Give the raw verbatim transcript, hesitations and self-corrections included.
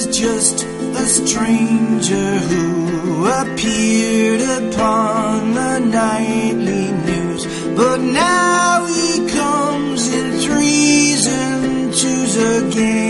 just a stranger who appeared upon the nightly news. But now he comes in threes and twos again.